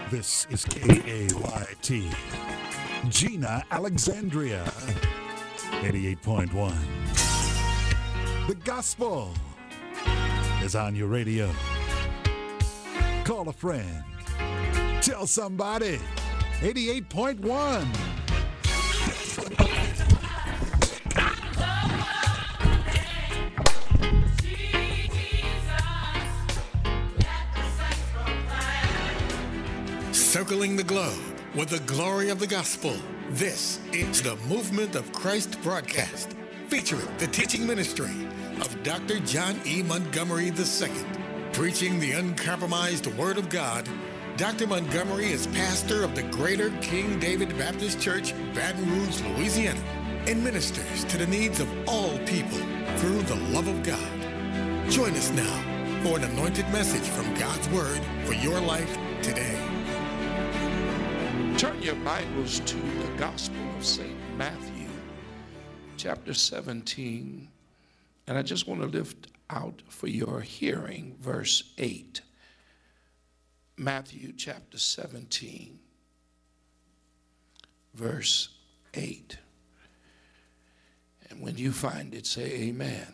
This is KAYT. Gina Alexandria, 88.1. The gospel is on your radio. Call a friend. Tell somebody. 88.1. Circling the globe with the glory of the gospel. This is the Movement of Christ broadcast, featuring the teaching ministry of Dr. John E. Montgomery II. Preaching the uncompromised Word of God, Dr. Montgomery is pastor of the Greater King David Baptist Church, Baton Rouge, Louisiana, and ministers to the needs of all people through the love of God. Join us now for an anointed message from God's Word for your life today. Turn your Bibles to the Gospel of St. Matthew, chapter 17, and I just want to lift out for your hearing verse 8. Matthew chapter 17, verse 8. And when you find it, say amen.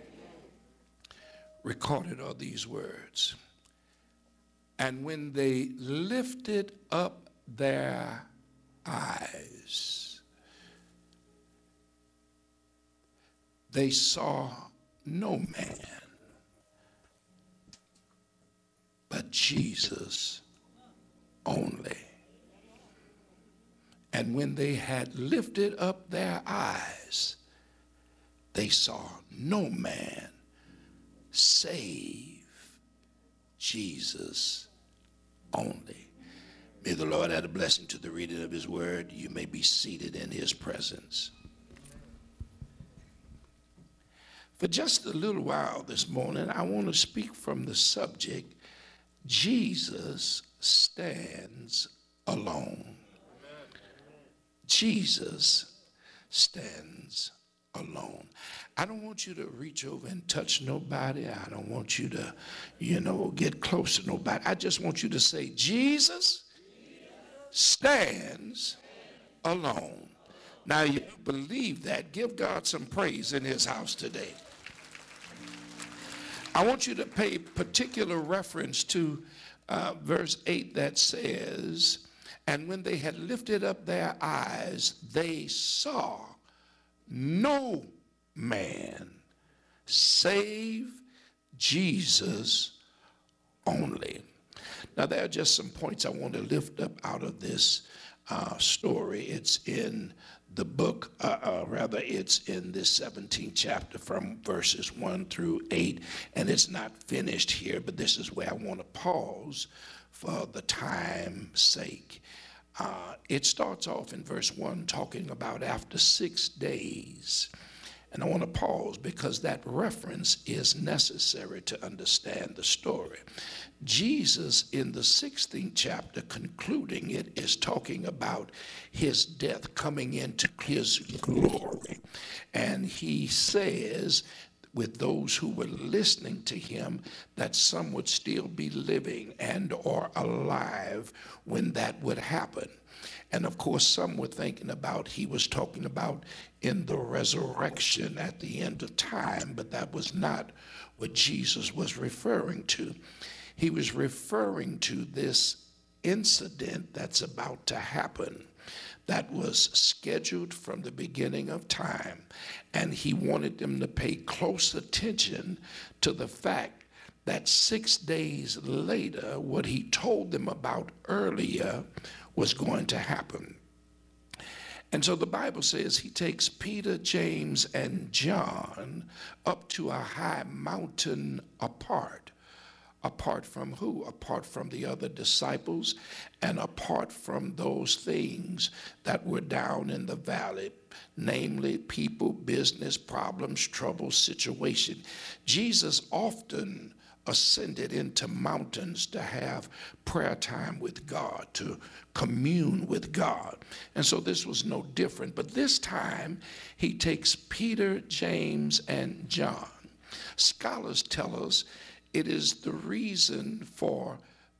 Recorded are these words. And when they lifted up their eyes, they saw no man but Jesus only. And when they had lifted up their eyes, they saw no man save Jesus only. May the Lord add a blessing to the reading of his word. You may be seated in his presence. For just a little while this morning, I want to speak from the subject, Jesus stands alone. Jesus stands alone. I don't want you to reach over and touch nobody. I don't want you to, get close to nobody. I just want you to say, Jesus stands alone. Now, you believe that. Give God some praise in his house today. I want you to pay particular reference to verse 8 that says, and when they had lifted up their eyes, they saw no man save Jesus only. Now, there are just some points I want to lift up out of this story. It's in the book, it's in this 17th chapter from verses 1 through 8, and it's not finished here, but this is where I want to pause for the time's sake. It starts off in verse 1 talking about after 6 days. And I want to pause because that reference is necessary to understand the story. Jesus, in the 16th chapter, concluding it, is talking about his death coming into his glory. And he says, with those who were listening to him, that some would still be living and or alive when that would happen. And of course, some were thinking about, he was talking about in the resurrection at the end of time, but that was not what Jesus was referring to. He was referring to this incident that's about to happen that was scheduled from the beginning of time. And he wanted them to pay close attention to the fact that 6 days later, what he told them about earlier was going to happen. And so the Bible says he takes Peter, James, and John up to a high mountain apart. Apart from who? Apart from the other disciples and apart from those things that were down in the valley, namely people, business, problems, trouble, situation. Jesus often ascended into mountains to have prayer time with God, to commune with God. And so this was no different. But this time, he takes Peter, James, and John. Scholars tell us it is the reason for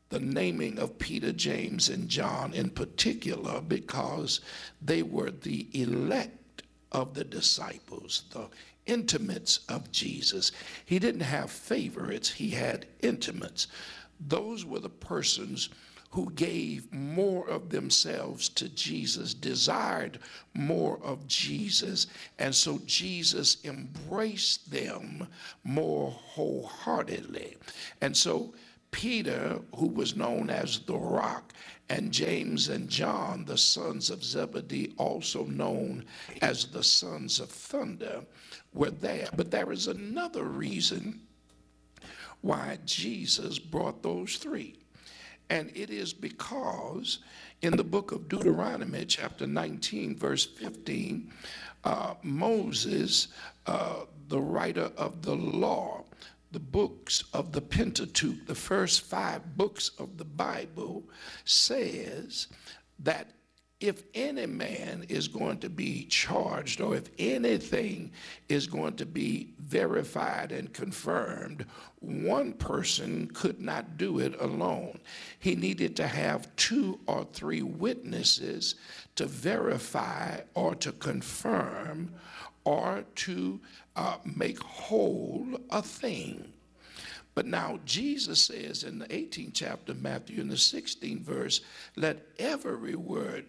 the naming of Peter, James, and John in particular because they were the elect of the disciples, the intimates of Jesus. He didn't have favorites, he had intimates. Those were the persons who gave more of themselves to Jesus, desired more of Jesus, and so Jesus embraced them more wholeheartedly. And so Peter, who was known as the Rock, and James and John, the sons of Zebedee, also known as the sons of thunder, were there. But there is another reason why Jesus brought those three. And it is because in the book of Deuteronomy, chapter 19, verse 15, Moses, the writer of the law, the books of the Pentateuch, the first 5 books of the Bible, says that if any man is going to be charged or if anything is going to be verified and confirmed, one person could not do it alone. He needed to have 2 or 3 witnesses to verify or to confirm or to make whole a thing. But now Jesus says in the 18th chapter of Matthew, in the 16th verse, let every word,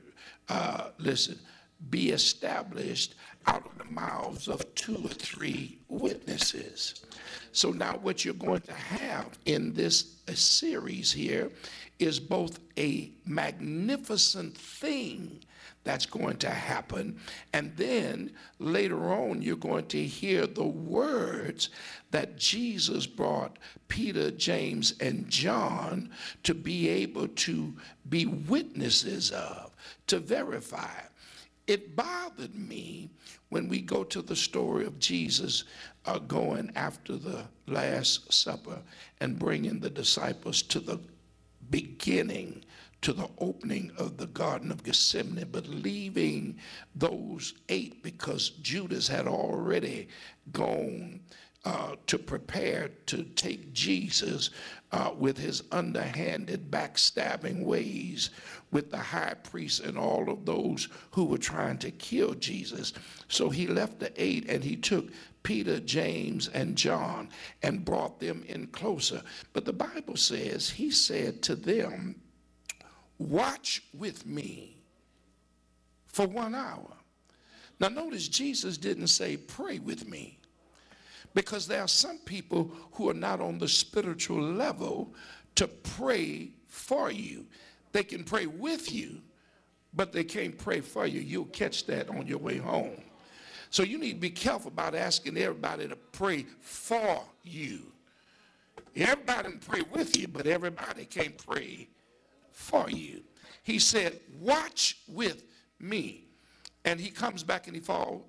be established out of the mouths of 2 or 3 witnesses. So now what you're going to have in this series here is both a magnificent thing that's going to happen, and then later on you're going to hear the words that Jesus brought Peter, James, and John to be able to be witnesses of, to verify. It bothered me when we go to the story of Jesus going after the Last Supper and bringing the disciples to the beginning, to the opening of the Garden of Gethsemane, but leaving those 8 because Judas had already gone to prepare to take Jesus with his underhanded, backstabbing ways with the high priest and all of those who were trying to kill Jesus. So he left the 8 and he took Peter, James, and John and brought them in closer. But the Bible says he said to them, watch with me for 1 hour. Now notice Jesus didn't say pray with me, because there are some people who are not on the spiritual level to pray for you. They can pray with you, but they can't pray for you. You'll catch that on your way home. So you need to be careful about asking everybody to pray for you. Everybody can pray with you, but everybody can't pray for you. He said, watch with me. And he comes back and he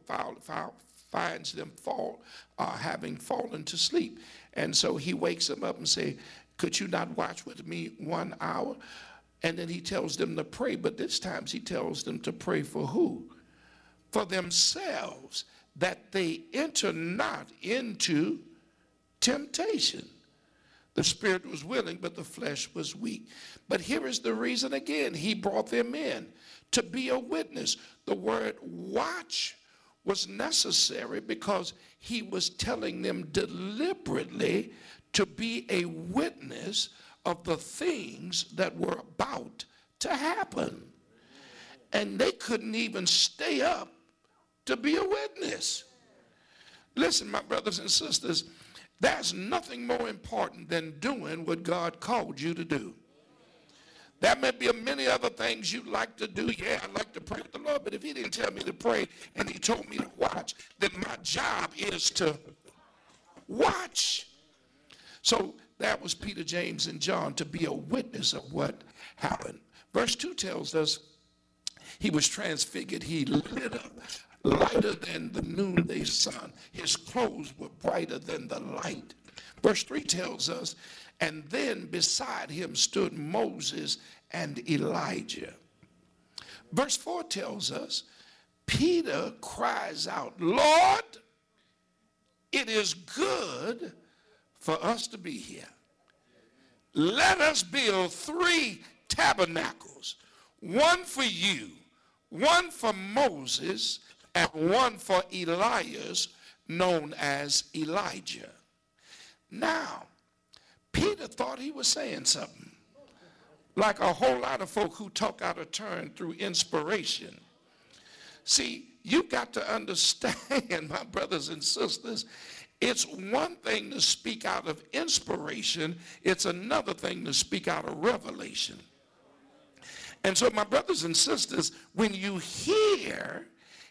finds them having fallen to sleep. And so he wakes them up and say, could you not watch with me 1 hour? And then he tells them to pray, but this time he tells them to pray for who? For themselves, that they enter not into temptation. The spirit was willing, but the flesh was weak. But here is the reason again. He brought them in to be a witness. The word watch was necessary because he was telling them deliberately to be a witness of the things that were about to happen. And they couldn't even stay up to be a witness. Listen, my brothers and sisters, there's nothing more important than doing what God called you to do. There may be many other things you'd like to do. Yeah, I'd like to pray with the Lord, but if he didn't tell me to pray and he told me to watch, then my job is to watch. So that was Peter, James, and John, to be a witness of what happened. Verse 2 tells us he was transfigured. He lit up lighter than the noonday sun. His clothes were brighter than the light. Verse 3 tells us, and then beside him stood Moses and Elijah. Verse 4 tells us, Peter cries out, Lord, it is good for us to be here. let us build 3 tabernacles, one for you, one for Moses, and one for Elias, known as Elijah. Now, Peter thought he was saying something, like a whole lot of folk who talk out of turn through inspiration. See, you got to understand, my brothers and sisters, it's one thing to speak out of inspiration, it's another thing to speak out of revelation. And so, my brothers and sisters, when you hear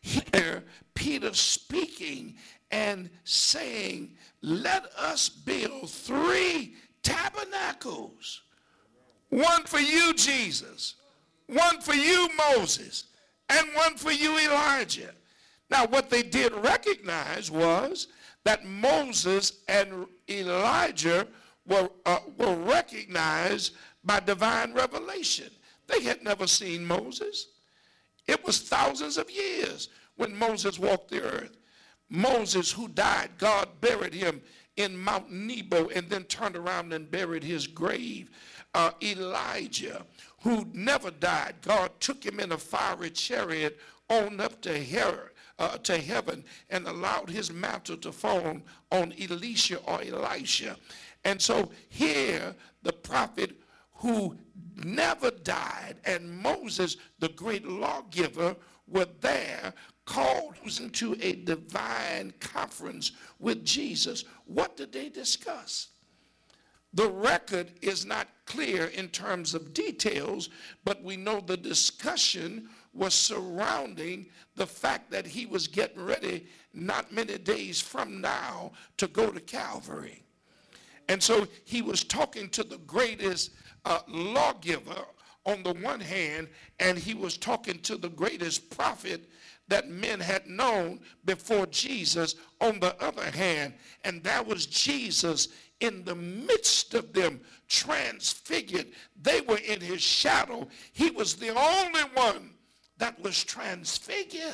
Peter speaking and saying, let us build 3 tabernacles, one for you, Jesus, one for you, Moses, and one for you, Elijah. Now, what they did recognize was that Moses and Elijah were recognized by divine revelation. They had never seen Moses. It was thousands of years when Moses walked the earth. Moses, who died, God buried him in Mount Nebo and then turned around and buried his grave. Elijah, who never died, God took him in a fiery chariot on up to heaven and allowed his mantle to fall on Elisha or Elisha. And so here the prophet who never died and Moses, the great lawgiver, were there, called into a divine conference with Jesus. What did they discuss? The record is not clear in terms of details, but we know the discussion was surrounding the fact that he was getting ready not many days from now to go to Calvary. And so he was talking to the greatest lawgiver on the one hand, and he was talking to the greatest prophet that men had known before Jesus on the other hand. And that was Jesus in the midst of them, transfigured. They were in his shadow. He was the only one that was transfigured.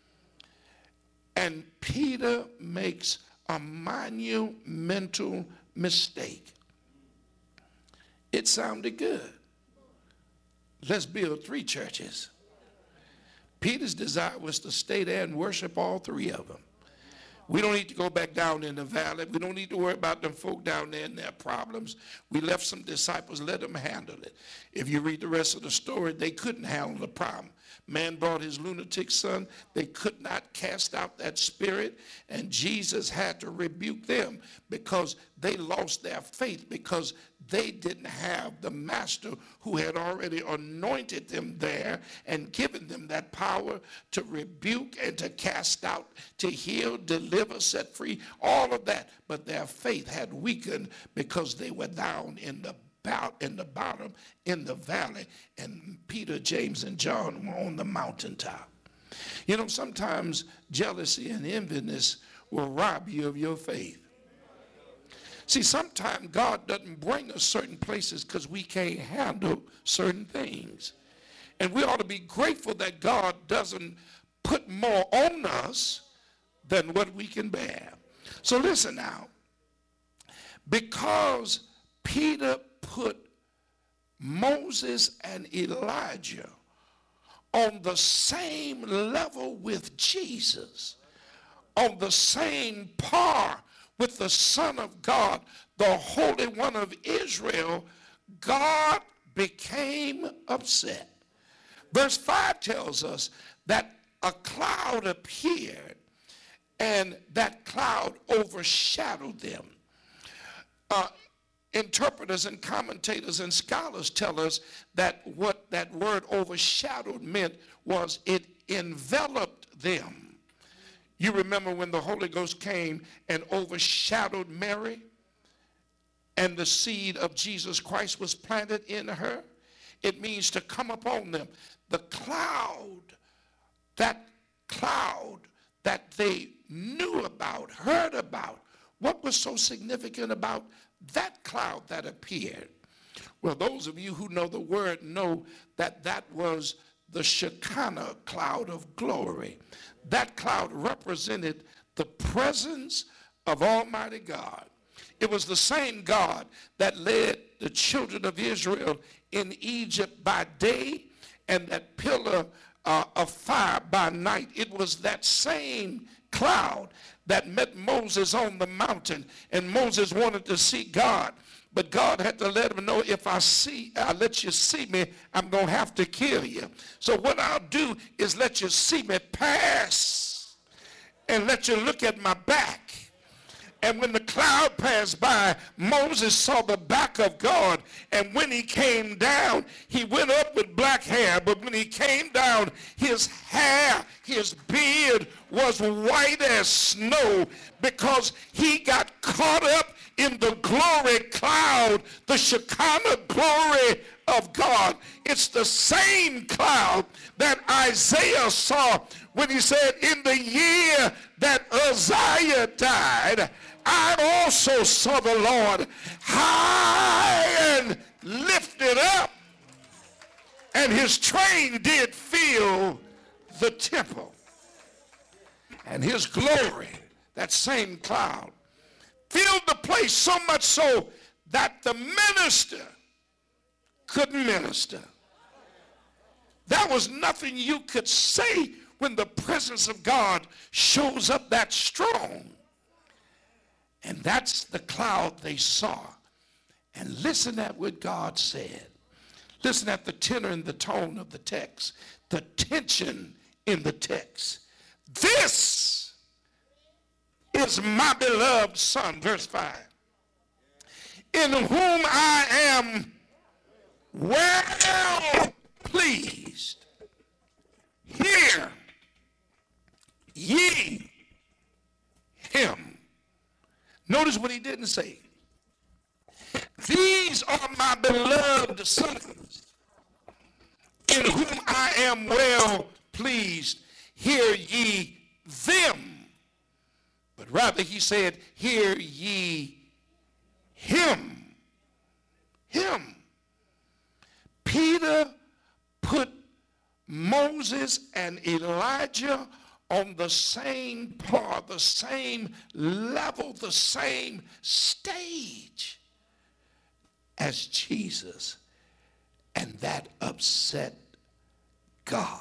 And Peter makes a monumental mistake. It sounded good. Let's build 3 churches. Peter's desire was to stay there and worship all 3 of them. We don't need to go back down in the valley. We don't need to worry about them folk down there and their problems. We left some disciples, let them handle it. If you read the rest of the story, they couldn't handle the problem. Man brought his lunatic son. They could not cast out that spirit, and Jesus had to rebuke them because they lost their faith, because they didn't have the master who had already anointed them there and given them that power to rebuke and to cast out, to heal, deliver, set free, all of that. But their faith had weakened because they were down in the bottom, in the valley, and Peter, James, and John were on the mountaintop. You know, sometimes jealousy and enviness will rob you of your faith. See, sometimes God doesn't bring us certain places because we can't handle certain things. And we ought to be grateful that God doesn't put more on us than what we can bear. So listen now. Because Peter put Moses and Elijah on the same level with Jesus, on the same par with the Son of God, the Holy One of Israel, God became upset. Verse 5 tells us that a cloud appeared and that cloud overshadowed them. Interpreters and commentators and scholars tell us that what that word overshadowed meant was it enveloped them. You remember when the Holy Ghost came and overshadowed Mary and the seed of Jesus Christ was planted in her? It means to come upon them. The cloud that they knew about, heard about, what was so significant about that cloud that appeared? Well, those of you who know the word know that that was the Shekinah cloud of glory. That cloud represented the presence of Almighty God. It was the same God that led the children of Israel in Egypt by day and that pillar of fire by night. It was that same cloud that met Moses on the mountain, and Moses wanted to see God. But God had to let him know, if I let you see me, I'm going to have to kill you. So what I'll do is let you see me pass and let you look at my back. And when the cloud passed by, Moses saw the back of God. And when he came down, he went up with black hair. But when he came down, his hair, his beard was white as snow, because he got caught up in the glory cloud, the Shekinah glory of God. It's the same cloud that Isaiah saw when he said, in the year that Uzziah died, I also saw the Lord high and lifted up, and his train did fill the temple. And his glory, that same cloud, filled the place, so much so that the minister couldn't minister. There was nothing you could say when the presence of God shows up that strong. And that's the cloud they saw. And listen at what God said. Listen at the tenor and the tone of the text, the tension in the text. This is my beloved son, verse 5, in whom I am well pleased. Hear ye him. Notice what he didn't say. These are my beloved sons, in whom I am well pleased. Hear ye them. But rather he said, hear ye him. Him. Peter put Moses and Elijah on the same par, the same level, the same stage as Jesus. And that upset God.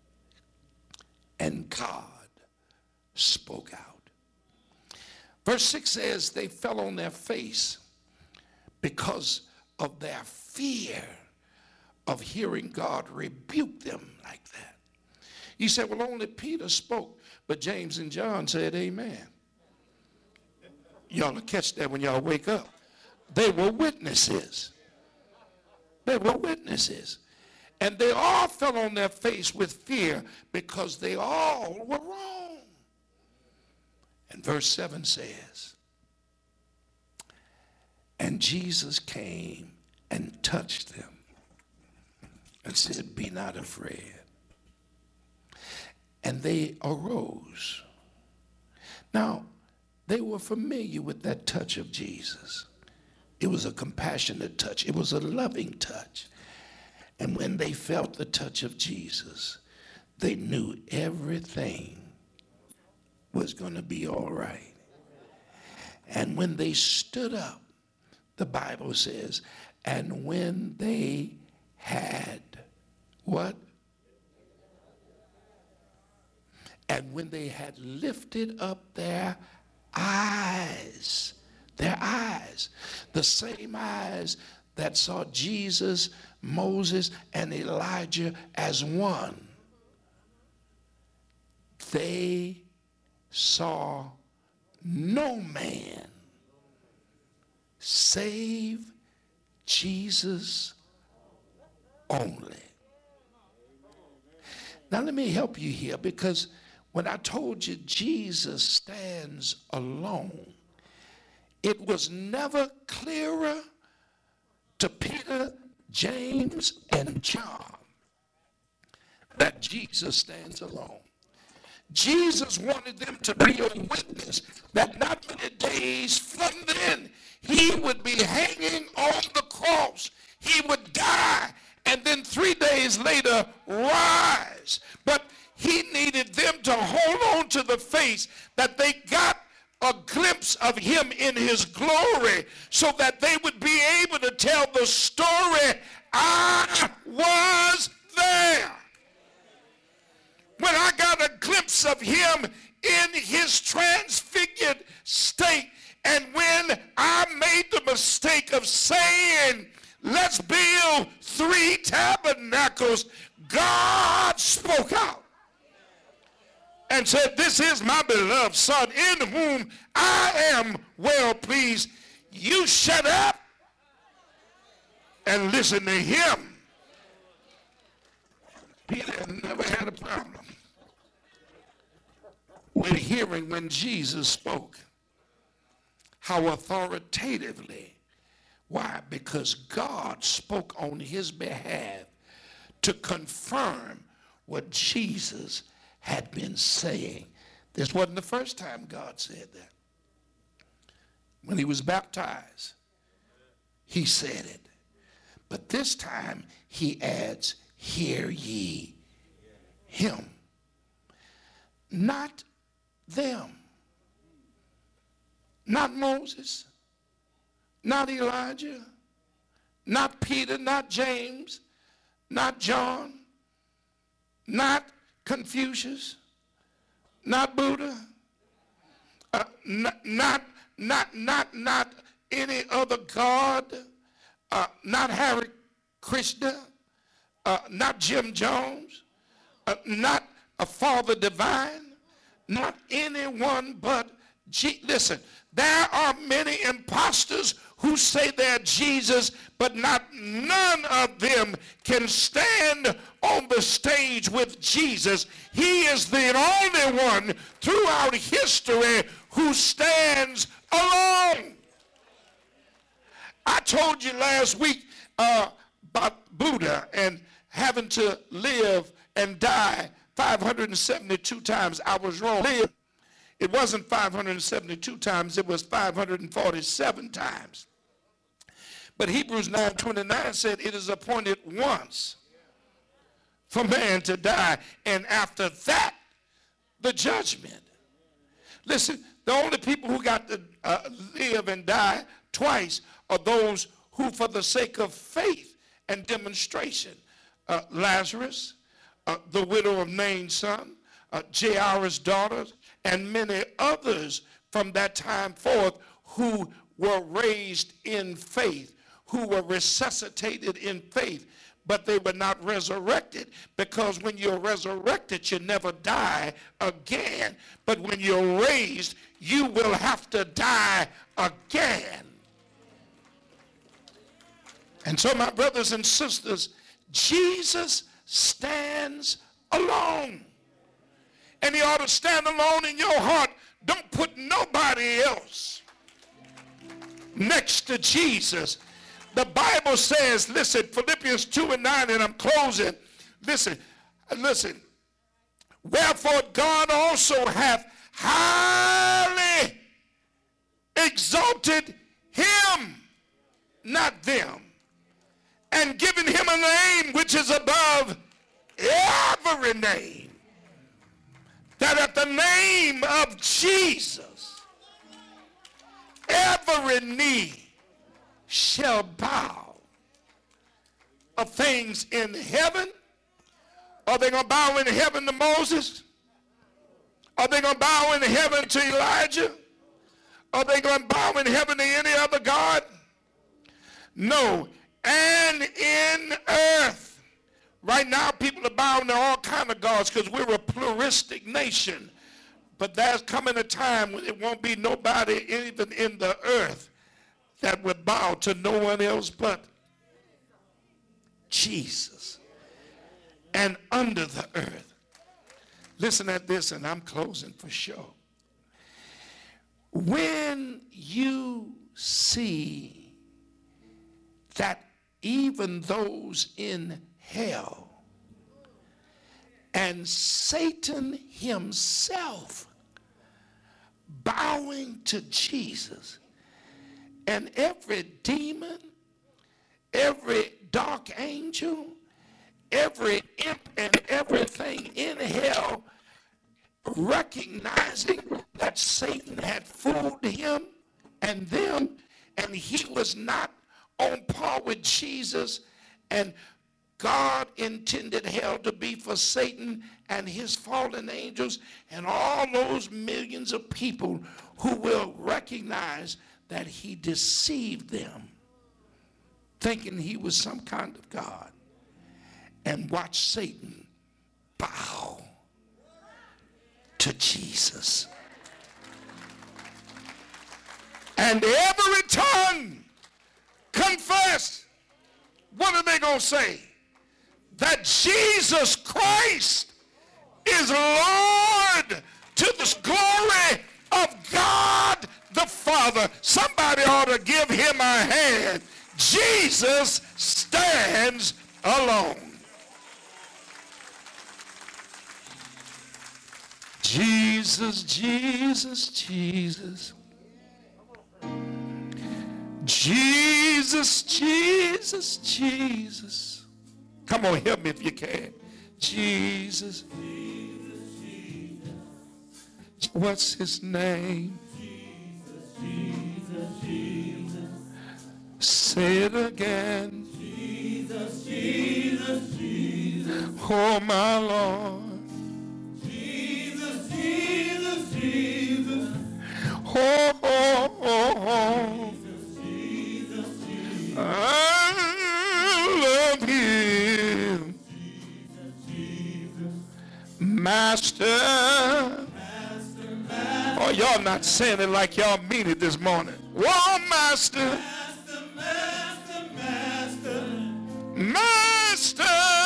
And God spoke out. Verse 6 says they fell on their face because of their fear of hearing God rebuke them like that. You said, well, only Peter spoke, but James and John said amen. Y'all will catch that when y'all wake up. They were witnesses. They were witnesses. And they all fell on their face with fear because they all were wrong. And verse 7 says, and Jesus came and touched them and said, be not afraid. And they arose. Now, they were familiar with that touch of Jesus. It was a compassionate touch. It was a loving touch. And when they felt the touch of Jesus, they knew everything was going to be all right. And when they stood up, the Bible says, and when they had what? And when they had lifted up their eyes, the same eyes that saw Jesus, Moses, and Elijah as one, they saw no man save Jesus only. Now let me help you here, because when I told you Jesus stands alone, it was never clearer to Peter, James, and John that Jesus stands alone. Jesus wanted them to be a witness that not many days from then he would be hanging on the cross. He would die and then 3 days later rise. But he needed them to hold on to the faith that they got a glimpse of him in his glory so that they would be able to tell the story, I was there. When I got a glimpse of him in his transfigured state, and when I made the mistake of saying, let's build 3 tabernacles, God spoke out and said, this is my beloved son in whom I am well pleased. You shut up and listen to him. Peter never had a problem with hearing when Jesus spoke. How authoritatively. Why? Because God spoke on his behalf to confirm what Jesus had been saying. This wasn't the first time God said that. When he was baptized, he said it. But this time he adds, hear ye him, not them. Not Moses, not Elijah, not Peter, not James, not John, not Confucius, not Buddha, not any other God, not Hare Krishna, not Jim Jones, not a Father Divine, not anyone but listen, there are many imposters who say they're Jesus, but none of them can stand on the stage with Jesus. He is the only one throughout history who stands alone. I told you last week about Buddha and having to live and die 572 times. I was wrong. It wasn't 572 times, it was 547 times. But Hebrews 9:29 said it is appointed once for man to die, and after that, the judgment. Listen, the only people who got to live and die twice are those who, for the sake of faith and demonstration, Lazarus, the widow of Nain's son, Jairus' daughter, and many others from that time forth who were raised in faith, who were resuscitated in faith, but they were not resurrected, because when you're resurrected, you never die again. But when you're raised, you will have to die again. And so, my brothers and sisters, Jesus stands alone. And he ought to stand alone in your heart. Don't put nobody else next to Jesus. The Bible says, listen, Philippians 2:9, and I'm closing. Listen. Wherefore God also hath highly exalted him, not them, and given him a name which is above every name, that at the name of Jesus, every knee shall bow of things in heaven. Are they going to bow in heaven to Moses? Are they going to bow in heaven to Elijah? Are they going to bow in heaven to any other God? No. And in earth. Right now, people are bowing to all kinds of gods because we're a pluralistic nation. But there's coming a time when it won't be nobody even in the earth that would bow to no one else but Jesus. And under the earth. Listen at this, and I'm closing for sure. When you see that even those in hell and Satan himself bowing to Jesus, and every demon, every dark angel, every imp and everything in hell recognizing that Satan had fooled him and them, and he was not on par with Jesus, and God intended hell to be for Satan and his fallen angels and all those millions of people who will recognize that he deceived them, thinking he was some kind of God, and watch Satan bow to Jesus. And every tongue confess. What are they going to say? That Jesus Christ is Lord to the glory of God the Father. Somebody ought to give him a hand. Jesus stands alone. Jesus, Jesus, Jesus. Jesus, Jesus, Jesus. Come on, help me if you can. Jesus. Jesus, Jesus. What's his name? Jesus, Jesus, Jesus. Say it again. Jesus, Jesus, Jesus. Oh, my Lord. Jesus, Jesus, Jesus. Oh, oh, oh, oh. I love him. Master. Oh, y'all not saying it like y'all mean it this morning. Whoa, master. Master.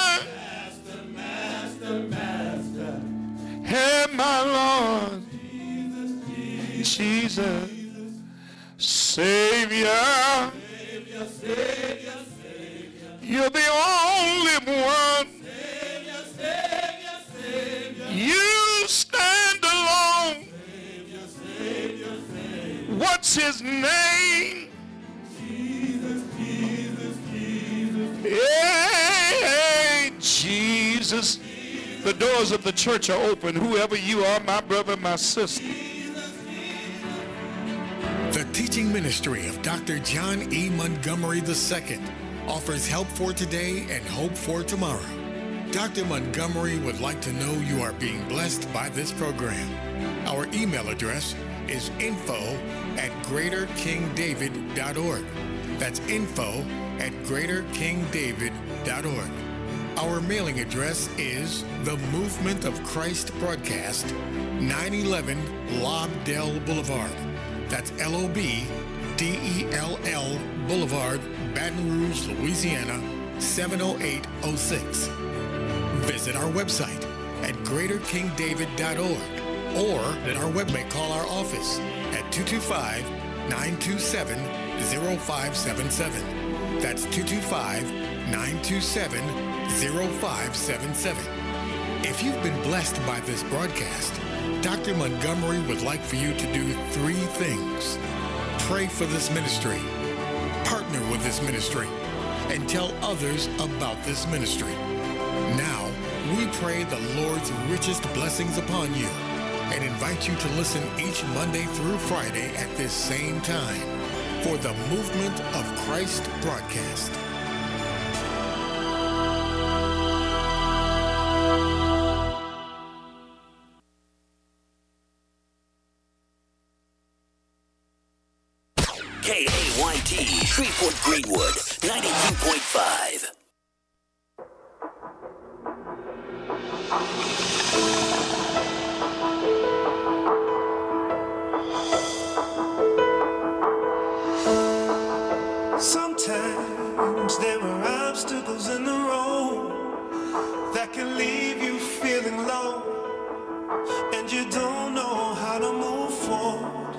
Hey, my Lord. Jesus. Savior. Savior, Savior. You're the only one. Savior, Savior, Savior. You stand alone. Savior, Savior, Savior. What's his name? Jesus, Jesus, Jesus. Hey, Jesus. The doors of the church are open. Whoever you are, my brother, my sister. The teaching ministry of Dr. John E. Montgomery II offers help for today and hope for tomorrow. Dr. Montgomery would like to know you are being blessed by this program. Our email address is info@greaterkingdavid.org. That's info@greaterkingdavid.org. Our mailing address is The Movement of Christ Broadcast, 911 Lobdell Boulevard. That's Lobdell Boulevard, Baton Rouge, Louisiana, 70806. Visit our website at greaterkingdavid.org or at our website. Call our office at 225-927-0577. That's 225-927-0577. If you've been blessed by this broadcast, Dr. Montgomery would like for you to do 3 things. Pray for this ministry, partner with this ministry, and tell others about this ministry. Now, we pray the Lord's richest blessings upon you and invite you to listen each Monday through Friday at this same time for the Movement of Christ broadcast. KAYT, Shreveport Greenwood, 92.5. Sometimes there are obstacles in the road that can leave you feeling low, and you don't know how to move forward.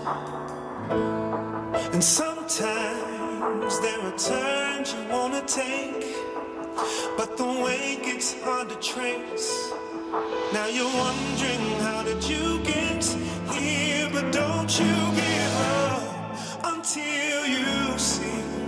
And sometimes there are turns you want to take, but the way gets hard to trace. Now you're wondering, how did you get here? But don't you give up until you see